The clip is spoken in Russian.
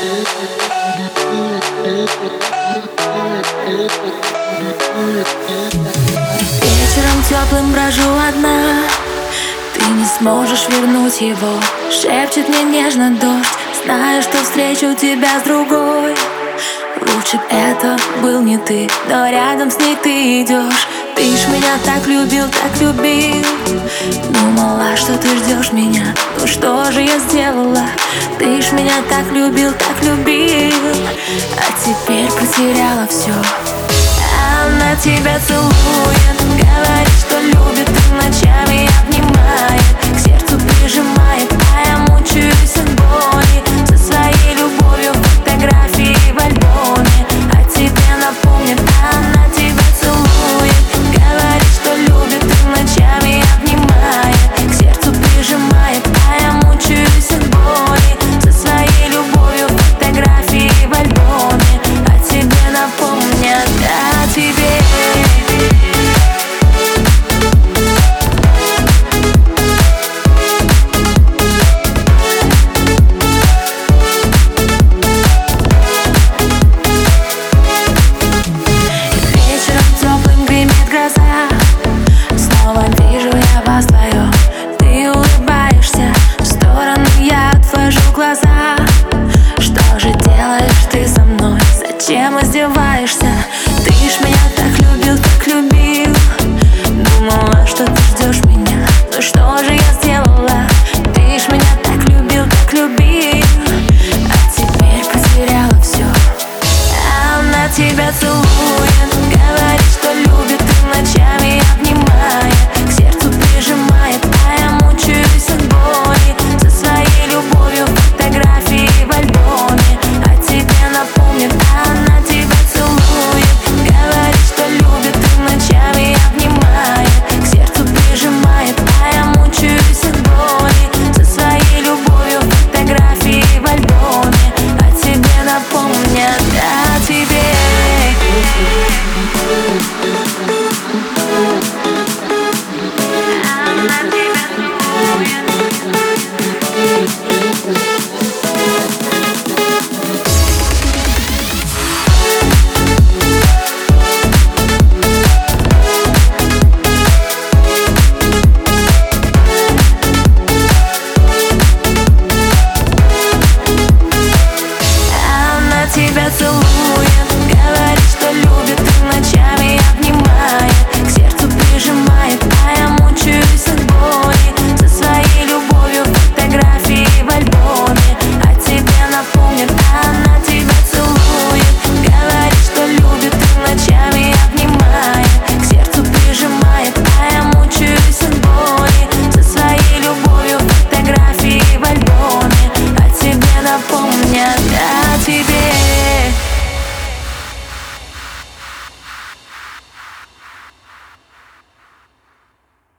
Вечером теплым брожу одна, ты не сможешь вернуть его. Шепчет мне нежно дождь, знаю, что встречу тебя с другой. Лучше б это был не ты, но рядом с ней ты идешь. Ты ж меня так любил, так любил. Думала, что ты ждешь меня, ну что же я сделала? Ты ж меня так любил, так любил. А теперь потеряла все. Она тебя целует, говорит, что любит, и ночами обнимает, к сердцу прижимает, а я мучаюсь от боли. Со своей любовью фотографии в альбоме, а тебе напомнит. Она тебя целует, говорит, что любит, и ночами обнимает, к сердцу прижимает, а я мучаюсь от боли. Со своей любовью фотографии в альбоме, а тебе напомнят. А тебе вечером теплым гремит гроза, снова вижу я вас вдвоем. Ты улыбаешься, в сторону я отвожу глаза. Что же делаешь ты со мной? Зачем издеваешься?